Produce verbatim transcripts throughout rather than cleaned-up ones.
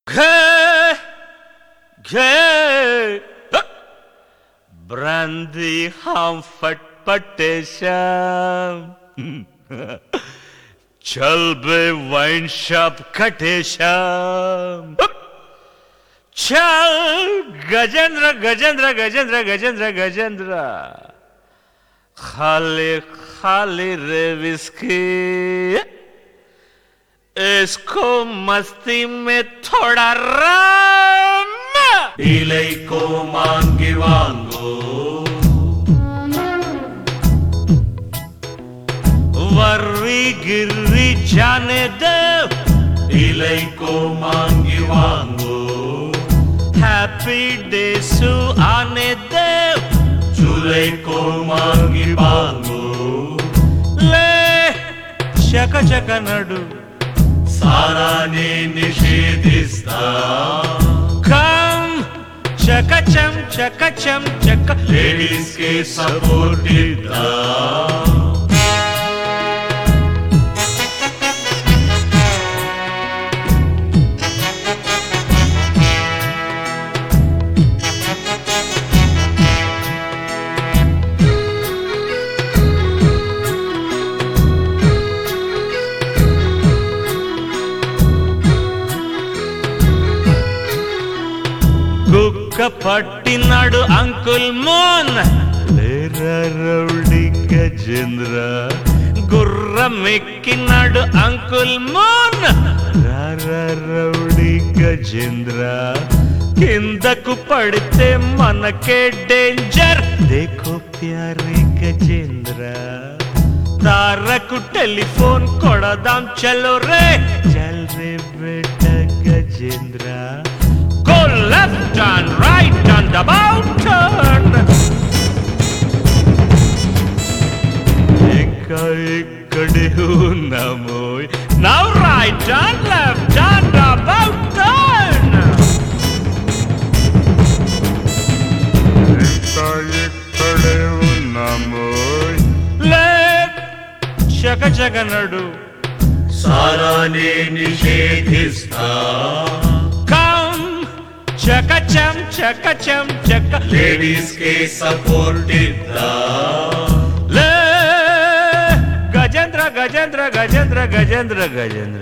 घे घे ब्रांदी हम फटपटेशम चल बे वाइन शॉप कटेशम चल गजेंद्र गजेंद्र गजेंद्र गजेंद्र गजेंद्र खाली खाली रे विस्की इसको मस्ती में थोड़ा रम इलई को मांगी वांगो वर्री गिर्री जाने दे इलई को मांगी वांगो हैप्पी डेसु आने दे जुलाई को मांगी वांगो ले चक चक नडु साराने निषेधिस्ता कम चकचम चकचम चक लेडीज के सपोर्टिता పట్టినాడు అంకుల్ మోన్ లేరా రౌడీ గజేంద్ర గుర్రం ఎక్కినాడు అంకుల్ మోన్ రారా రౌడీ గజేంద్ర కిందకు పడితే మనకే డేంజర్ దేఖో ప్యారే గజేంద్ర తారకు టెలిఫోన్ కొడదాం చలో రే చల్ రే బేట Gajendra Go left and right and about turn. Eka ikkade unnamoy. Now right and left and about turn. Eka ikkade unnamoy. Left chaka chaka nadu. साराने निषेधिस्ता चकचम चकचम चक लेडीज के सपोर्टिता ले गजेंद्र गजेंद्र गजेंद्र गजेंद्र गजेंद्र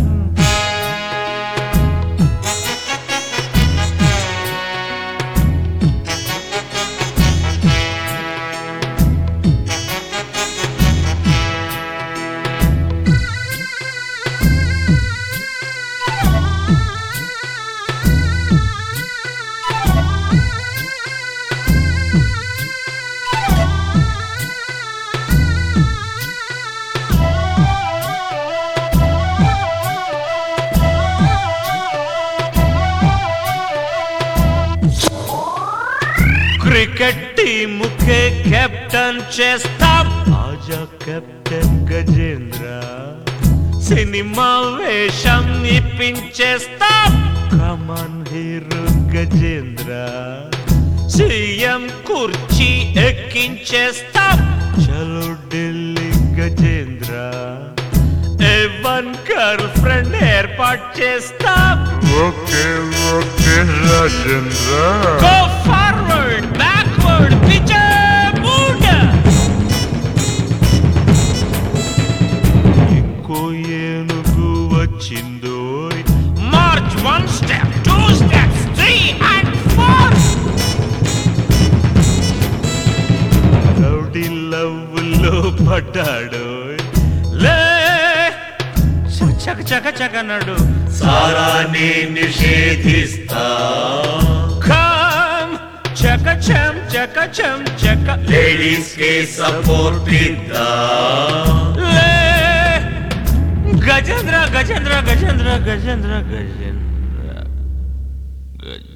क्रिकेट टीम के कैप्टन చేస్తాం ఆజా కెప్టెన్ గజేంద్ర సినిమా వేషం ఇప్పించేస్తాం కమాన్ హీరో గజేంద్ర సీఎం కుర్చీ ఎక్కించేస్తాం చలో Delhi Gajendra A one girlfriend ఏర్పాటు చేస్తాం okay okay Rajendra Go forward, backward, picture, mood. ఇంకో ఏనుగు వచ్చిందోయ్ march one step, two steps, three and four. Rowdy లవ్వులో పడ్డాడోయ్ లే చక చక చక నడు साराने निषेधिस्ता Come, chakacham, chakacham, chaka. Ladies के सपोर्टिता Le, Gajendra, Gajendra, Gajendra, Gajendra, Gajendra, Gajendra.